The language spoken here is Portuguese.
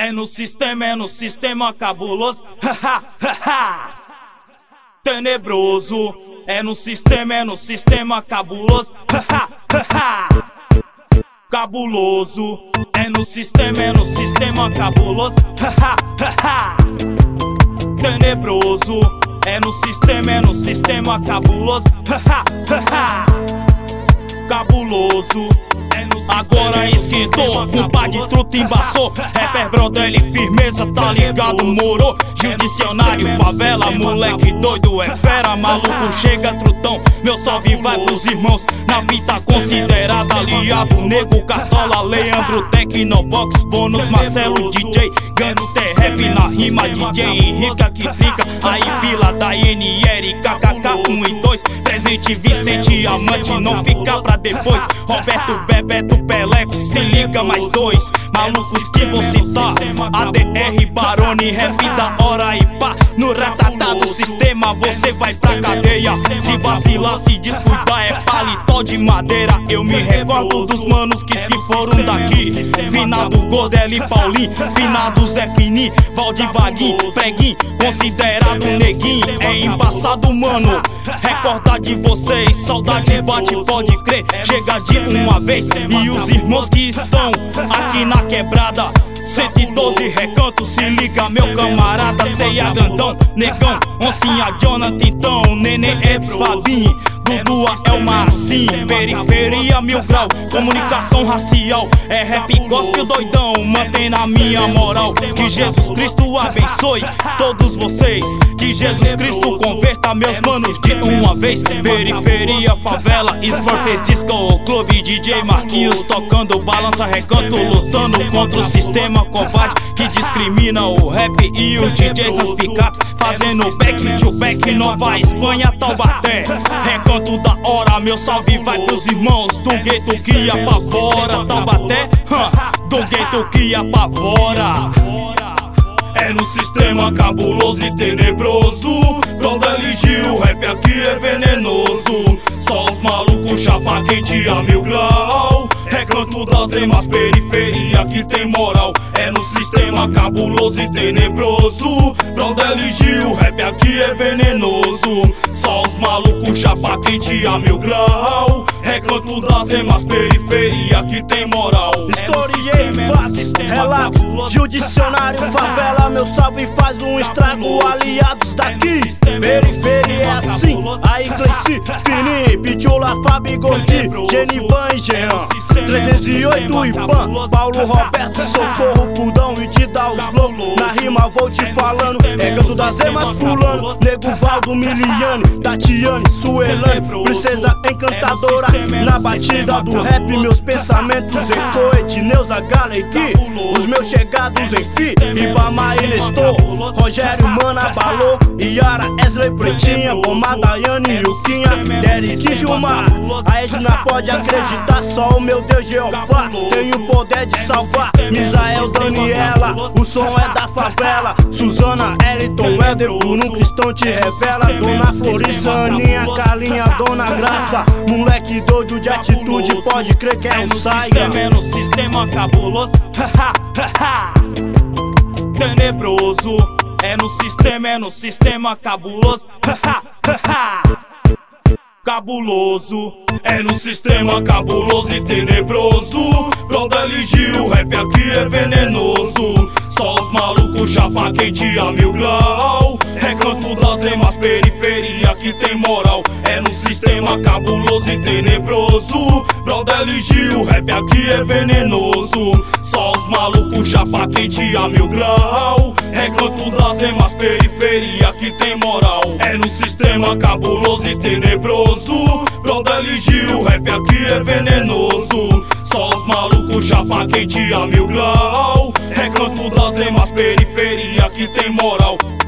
É no sistema cabuloso. Tenebroso. É no sistema cabuloso. Cabuloso. É no sistema cabuloso. Tenebroso. É no sistema cabuloso. Cabuloso. Agora esquentou, compadre truta embaçou. Rapper brother, ele firmeza, tá ligado, moro. Judiciário, favela, moleque doido, é fera, maluco, chega trutão. Meu salve vai pros irmãos, na fita considerada aliado. Nego, Cartola, Leandro, Tecnobox, Bônus, Marcelo, DJ, Gangster, rap na rima, DJ Henrique, que trica. Aí Pila da NR, KKK 1 e 2. Presente Vicente, amante, não fica pra depois. Roberto, Bebeto, Peleco, se liga mais dois malucos que vou citar. ADR, Barone, rap da hora e pá. No ratatá do sistema você vai pra cadeia. Se vacilar, se descuidar é paletó de madeira. Eu me recordo dos manos que se foram daqui. Finado Gordelli, Paulinho, finado Zé Fini, Valdivaguinho, Freguinho, considerado neguinho. É embaçado, mano, recordar de vocês. Saudade bate, pode crer, chega de uma vez. E os irmãos que estão aqui na quebrada, 112 recantos, se liga meu camarada. Ceia grandão, negão, oncinha, Jonathan, então, Nenê, Eds, Fabinho, Dudu, é o Marcinho. Periferia, mil grau, comunicação racial. É rap gospel doidão, mantém na minha moral. Que Jesus Cristo abençoe todos vocês. Que Jesus Cristo converta meus manos de uma vez. Periferia, favela, Smurfs, Disco Clube, DJ Marquinhos tocando balança, recanto, lutando contra o sistema covarde que discrimina o rap e os DJs nas picapes, fazendo back to back, Nova Espanha, Taubaté. Recanto da hora, meu salve vai pros irmãos do gueto que apavora. Taubaté, do gueto que apavora. É no sistema cabuloso e tenebroso. Brother Gil, o rap aqui é venenoso. Só os malucos, chapa quente a mil grau. Recanto das emas, periferia que tem moral. É no sistema cabuloso e tenebroso. Brother Gil, o rap aqui é venenoso. Só os malucos, chapa quente a mil grau. Recanto das emas, periferia que tem moral. Historiei fatos, relatos, judiciário, favela. Meu salve faz um estrago, aliados daqui. Periferia é assim, aí Cleici, Fini, Pitula, Fabi, Gordi, Genivan e Jean, 308 e Pan, Paulo, Roberto, Socorro, Pudão e Dida, os loucos. Na rima vou te falando, recanto das emas fulano. Nego Valdo, Miliane, Tatiane, Suelane, princesa encantadora. Na batida do rap meus pensamentos ecoam. Edneuza, Galequi, os meus chegados enfim. Ibama e Nestor, Rogério, Mana, Balô, Yara, Esley, Pretinha, Bomba, Daiane, Yuquinha, Derek, Gilmar. A Edna pode acreditar, só o meu Deus Jeová tem o poder de salvar. Misael, Daniela, o som é da favela. Suzana, Eliton, Helder, por um cristão te revela. Dona Florissa, Aninha, Carlinha, Dona Graça. Moleque doido de atitude, pode crer que é um saiga. É no sistema cabuloso. Tenebroso. É no sistema cabuloso. Cabuloso. É no sistema cabuloso e tenebroso. Brother Gil, o rap aqui é venenoso. Só os malucos, chapa quente a mil grau. Recanto das emas, periferia que tem moral. É no sistema cabuloso e tenebroso. Brother Gil, o rap aqui é venenoso. Só os malucos, chapa quente a mil grau. Recanto das emas, periferia que tem moral. É no sistema cabuloso e tenebroso. Brother Gil, o rap aqui é venenoso. Só os malucos, chapa quente a mil grau. Recanto das emas, periferia que tem moral.